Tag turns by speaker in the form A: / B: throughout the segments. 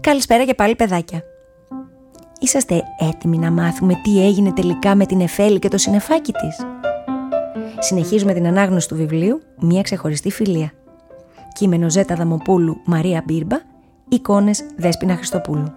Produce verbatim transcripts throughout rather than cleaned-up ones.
A: Καλησπέρα και πάλι, παιδάκια. Είσαστε έτοιμοι να μάθουμε τι έγινε τελικά με την Νεφέλη και το συννεφάκι της? Συνεχίζουμε την ανάγνωση του βιβλίου «Μια ξεχωριστή φιλία». Κείμενο Ζέτα Δαμοπούλου, Μαρία Μπίρμπα, εικόνες Δέσποινα Χριστοπούλου.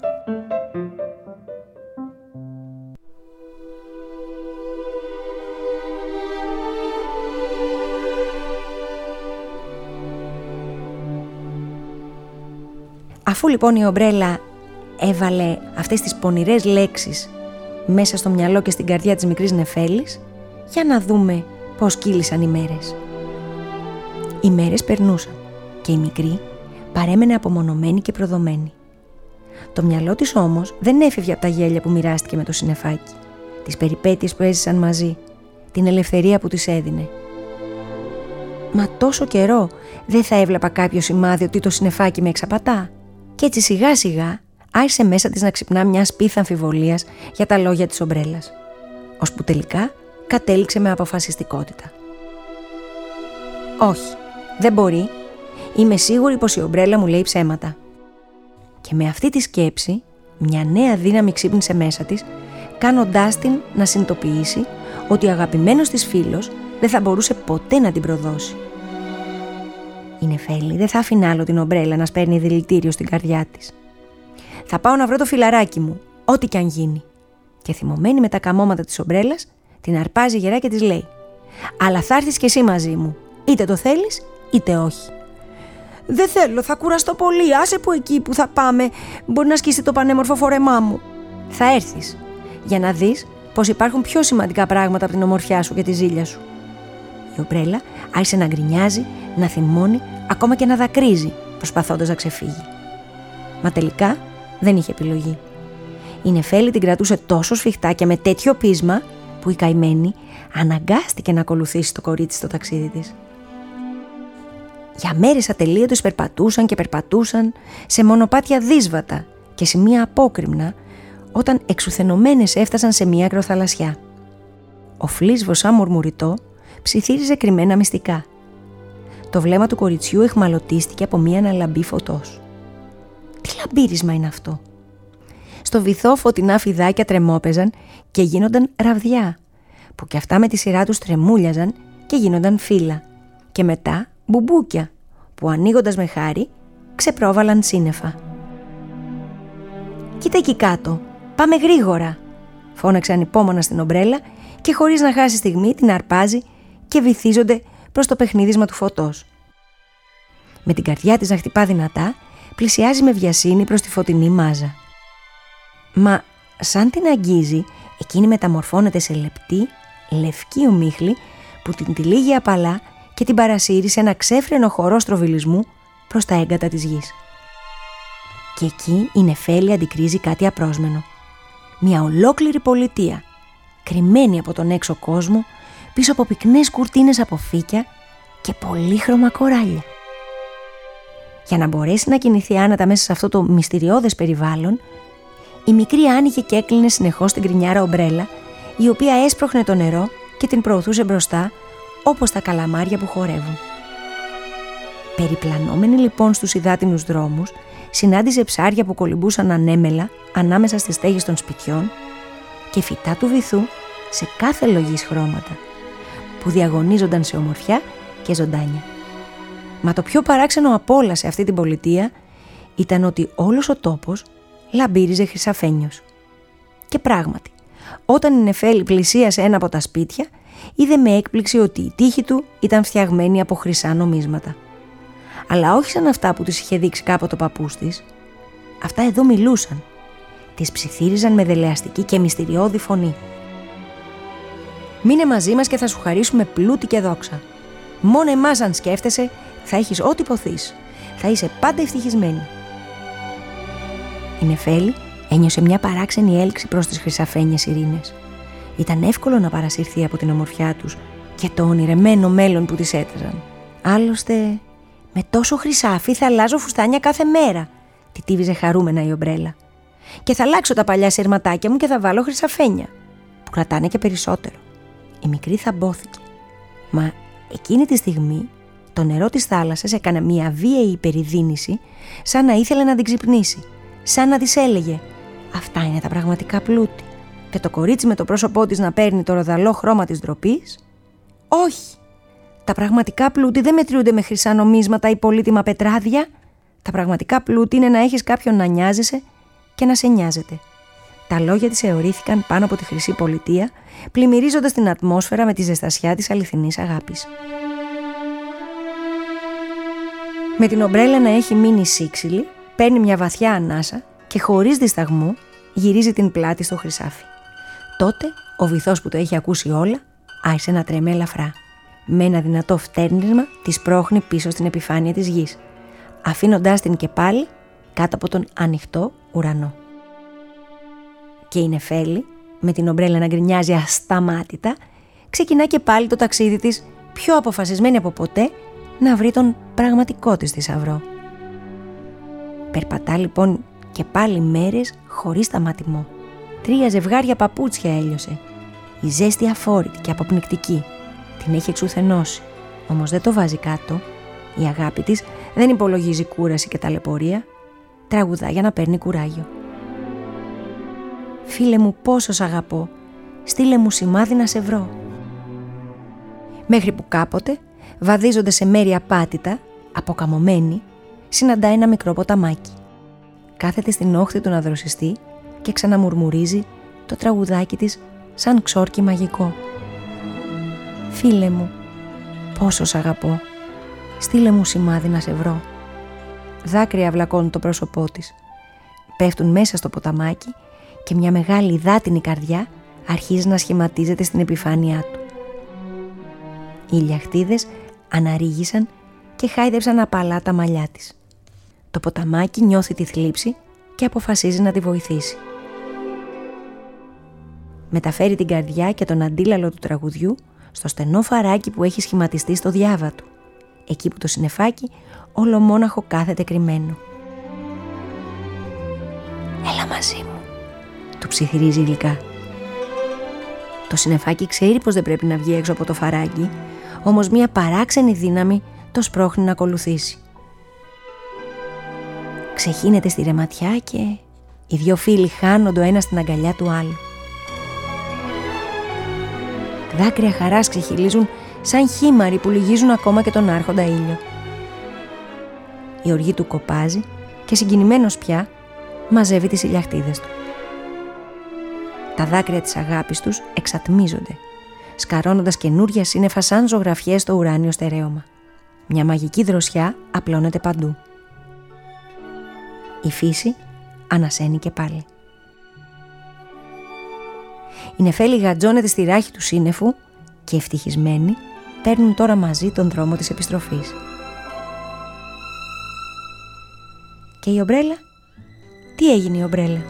A: Αφού λοιπόν η ομπρέλα έβαλε αυτές τις πονηρές λέξεις μέσα στο μυαλό και στην καρδιά της μικρής Νεφέλης, για να δούμε πώς κύλησαν οι μέρες. Οι μέρες περνούσαν και η μικρή παρέμενε απομονωμένη και προδομένη. Το μυαλό της όμως δεν έφευγε από τα γέλια που μοιράστηκε με το συννεφάκι, τις περιπέτειες που έζησαν μαζί, την ελευθερία που της έδινε. Μα τόσο καιρό δεν θα έβλεπα κάποιο σημάδι ότι το συννεφάκι με εξαπατά? Και έτσι σιγά σιγά άρχισε μέσα της να ξυπνά μια σπίθα αμφιβολίας για τα λόγια της ομπρέλας, ώσπου τελικά κατέληξε με αποφασιστικότητα. «Όχι, δεν μπορεί. Είμαι σίγουρη πως η ομπρέλα μου λέει ψέματα». Και με αυτή τη σκέψη μια νέα δύναμη ξύπνησε μέσα της, κάνοντάς την να συνειδητοποιήσει ότι ο αγαπημένος της φίλος δεν θα μπορούσε ποτέ να την προδώσει. Η Νεφέλη δεν θα άφηνε άλλο την ομπρέλα να σπέρνει δηλητήριο στην καρδιά της. «Θα πάω να βρω το φιλαράκι μου, ό,τι κι αν γίνει». Και θυμωμένη με τα καμώματα της ομπρέλας, την αρπάζει γερά και της λέει: «Αλλά θα έρθεις κι εσύ μαζί μου, είτε το θέλεις είτε όχι». «Δεν θέλω, θα κουραστώ πολύ, άσε που εκεί που θα πάμε μπορεί να σκίσει το πανέμορφο φορεμά μου». «Θα έρθεις, για να δεις πως υπάρχουν πιο σημαντικά πράγματα από την ομορφιά σου και τη ζήλια σου». Η ομπρέλα άρχισε να γκρινιάζει, να θυμώνει, ακόμα και να δακρύζει, προσπαθώντας να ξεφύγει. Μα τελικά δεν είχε επιλογή. Η Νεφέλη την κρατούσε τόσο σφιχτά και με τέτοιο πείσμα, που η καημένη αναγκάστηκε να ακολουθήσει το κορίτσι στο ταξίδι της. Για μέρες ατελείωτες περπατούσαν και περπατούσαν σε μονοπάτια δύσβατα και σημεία απόκρημνα, όταν εξουθενωμένες έφτασαν σε μια ακροθαλασσιά. Ο φλίσβος σαν μουρμουριτό ψιθύριζε κρυμμένα μυστικά. Το βλέμμα του κοριτσιού εχμαλωτίστηκε από μια αναλαμπή φωτός. Τι λαμπύρισμα είναι αυτό? Στο βυθό φωτεινά φιδάκια τρεμόπαιζαν και γίνονταν ραβδιά, που κι αυτά με τη σειρά τους τρεμούλιαζαν και γίνονταν φύλλα, και μετά μπουμπούκια, που ανοίγοντας με χάρη ξεπρόβαλαν σύννεφα. «Κοίτα εκεί κάτω, πάμε γρήγορα», φώναξε ανυπόμονα στην ομπρέλα και χωρίς να χάσει στιγμή την αρπάζει και βυθίζονται προς το παιχνίδισμα του φωτός. Με την καρδιά της να χτυπά δυνατά, πλησιάζει με βιασύνη προς τη φωτεινή μάζα. Μα σαν την αγγίζει, εκείνη μεταμορφώνεται σε λεπτή, λευκή ομίχλη που την τυλίγει απαλά και την παρασύρει σε ένα ξέφρενο χορό στροβιλισμού προς τα έγκατα της γης. Και εκεί η Νεφέλη αντικρίζει κάτι απρόσμενο. Μια ολόκληρη πολιτεία, κρυμμένη από τον έξω κόσμο, πίσω από πυκνές κουρτίνες από φύκια και πολύχρωμα κοράλια. Για να μπορέσει να κινηθεί άνετα μέσα σε αυτό το μυστηριώδες περιβάλλον, η μικρή άνοιγε και έκλεινε συνεχώς την γκρινιάρα ομπρέλα, η οποία έσπροχνε το νερό και την προωθούσε μπροστά, όπως τα καλαμάρια που χορεύουν. Περιπλανόμενη λοιπόν στους υδάτινους δρόμους, συνάντησε ψάρια που κολυμπούσαν ανέμελα ανάμεσα στις στέγες των σπιτιών και φυτά του βυθού σε κάθε λογής χρώματα, που διαγωνίζονταν σε ομορφιά και ζωντάνια. Μα το πιο παράξενο απ' όλα σε αυτή την πολιτεία ήταν ότι όλος ο τόπος λαμπύριζε χρυσαφένιος. Και πράγματι, όταν η Νεφέλη πλησίασε ένα από τα σπίτια, είδε με έκπληξη ότι η τύχη του ήταν φτιαγμένη από χρυσά νομίσματα. Αλλά όχι σαν αυτά που της είχε δείξει κάποτε ο παππούς της. Αυτά εδώ μιλούσαν. Τις ψιθύριζαν με δελεαστική και μυστηριώδη φωνή. «Μείνε μαζί μας και θα σου χαρίσουμε πλούτη και δόξα. Μόνο εμάς αν σκέφτεσαι, θα έχεις ό,τι ποθείς. Θα είσαι πάντα ευτυχισμένη». Η Νεφέλη ένιωσε μια παράξενη έλξη προς τις χρυσαφένιες ειρήνες. Ήταν εύκολο να παρασυρθεί από την ομορφιά τους και το ονειρεμένο μέλλον που της έτραζαν. «Άλλωστε, με τόσο χρυσάφι θα αλλάζω φουστάνια κάθε μέρα», τιτίβιζε χαρούμενα η ομπρέλα. «Και θα αλλάξω τα παλιά σειρματάκια μου και θα βάλω χρυσαφένια, που κρατάνε και περισσότερο». Η μικρή θαμπόθηκε. Μα εκείνη τη στιγμή το νερό της θάλασσας έκανε μια βίαιη υπερηδίνηση, σαν να ήθελε να την ξυπνήσει, σαν να της έλεγε «Αυτά είναι τα πραγματικά πλούτη» και το κορίτσι με το πρόσωπό της να παίρνει το ροδαλό χρώμα της ντροπής. Όχι! Τα πραγματικά πλούτη δεν μετριούνται με χρυσά νομίσματα ή πολύτιμα πετράδια. Τα πραγματικά πλούτη είναι να έχεις κάποιον να νοιάζεσαι και να σε νοιάζεται. Τα λόγια της αιωρήθηκαν πάνω από τη χρυσή πολιτεία, πλημμυρίζοντας την ατμόσφαιρα με τη ζεστασιά της αληθινής αγάπης. Με την ομπρέλα να έχει μείνει σύξυλη, παίρνει μια βαθιά ανάσα και χωρίς δισταγμό γυρίζει την πλάτη στο χρυσάφι. Τότε ο βυθός που το έχει ακούσει όλα άρχισε να τρέμει ελαφρά. Με ένα δυνατό φτέρνισμα τη σπρώχνει πίσω στην επιφάνεια της γης, αφήνοντάς την και πάλι κάτω από τον ανοιχτό ουρανό. Και η Νεφέλη, με την ομπρέλα να γκρινιάζει ασταμάτητα, ξεκινά και πάλι το ταξίδι της, πιο αποφασισμένη από ποτέ να βρει τον πραγματικό της θησαυρό. Περπατά λοιπόν και πάλι μέρες χωρίς σταματημό. Τρία ζευγάρια παπούτσια έλειωσε. Η ζέστη αφόρητη και αποπνικτική την έχει εξουθενώσει, όμως δεν το βάζει κάτω. Η αγάπη της δεν υπολογίζει κούραση και ταλαιπωρία, τραγουδά για να παίρνει κουράγιο. «Φίλε μου, πόσο σ' αγαπώ, στείλε μου σημάδι να σε βρω». Μέχρι που κάποτε, βαδίζοντας σε μέρη απάτητα, αποκαμωμένη, συναντά ένα μικρό ποταμάκι. Κάθεται στην όχθη του να δροσιστεί και ξαναμουρμουρίζει το τραγουδάκι της σαν ξόρκι μαγικό. «Φίλε μου, πόσο σ' αγαπώ, στείλε μου σημάδι να σε βρω». Δάκρυα βλακώνουν το πρόσωπό της. Πέφτουν μέσα στο ποταμάκι και μια μεγάλη υδάτινη καρδιά αρχίζει να σχηματίζεται στην επιφάνειά του. Οι ηλιαχτίδες αναρρίγησαν και χάιδεψαν απαλά τα μαλλιά της. Το ποταμάκι νιώθει τη θλίψη και αποφασίζει να τη βοηθήσει. Μεταφέρει την καρδιά και τον αντίλαλο του τραγουδιού στο στενό φαράκι που έχει σχηματιστεί στο διάβα του, εκεί που το συννεφάκι ολομόναχο κάθεται κρυμμένο. «Έλα μαζί μου», του ψιθυρίζει γλυκά. Το συννεφάκι ξέρει πως δεν πρέπει να βγει έξω από το φαράγγι, όμως μια παράξενη δύναμη το σπρώχνει να ακολουθήσει. Ξεχύνεται στη ρεματιά και οι δυο φίλοι χάνονται ο ένας στην αγκαλιά του άλλου. Δάκρυα χαράς ξεχυλίζουν σαν χήμαροι που λυγίζουν ακόμα και τον άρχοντα ήλιο. Η οργή του κοπάζει και συγκινημένος πια μαζεύει τις ηλιαχτίδες του. Τα δάκρυα της αγάπης τους εξατμίζονται, σκαρώνοντας καινούρια σύννεφα σαν ζωγραφιές στο ουράνιο στερέωμα. Μια μαγική δροσιά απλώνεται παντού. Η φύση ανασένει και πάλι. Η Νεφέλη γατζώνεται στη ράχη του σύννεφου και ευτυχισμένοι παίρνουν τώρα μαζί τον δρόμο της επιστροφής. Και η ομπρέλα? Τι έγινε η ομπρέλα?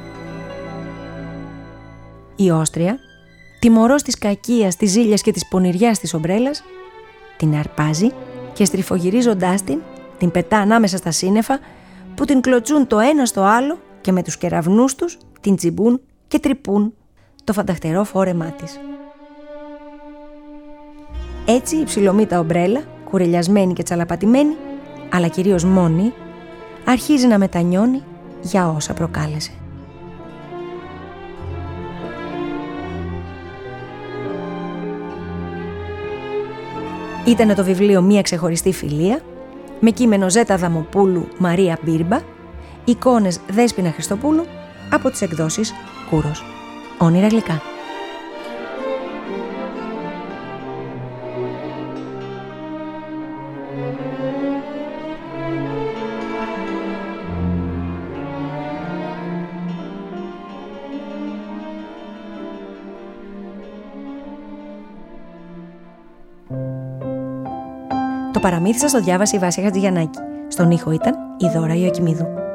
A: Η Όστρια, τιμωρός της κακίας, της ζήλιας και της πονηριάς της ομπρέλας, την αρπάζει και στριφογυρίζοντάς την, την πετά ανάμεσα στα σύννεφα που την κλωτσούν το ένα στο άλλο και με τους κεραυνούς τους την τσιμπούν και τρυπούν το φανταχτερό φόρεμά της. Έτσι η ψιλομύτα ομπρέλα, κουρελιασμένη και τσαλαπατημένη, αλλά κυρίως μόνη, αρχίζει να μετανιώνει για όσα προκάλεσε. Ήτανε το βιβλίο «Μία ξεχωριστή φιλία», με κείμενο Ζέτα Δαμοπούλου, Μαρία Μπίρμπα, εικόνες Δέσποινα Χριστοπούλου, από τις εκδόσεις Κούρος. Όνειρα γλυκά. Το παραμύθι σας το διάβασε η Βάσια Χατζηγιαννάκη. Στον ήχο ήταν η Δώρα Ιωακημίδου.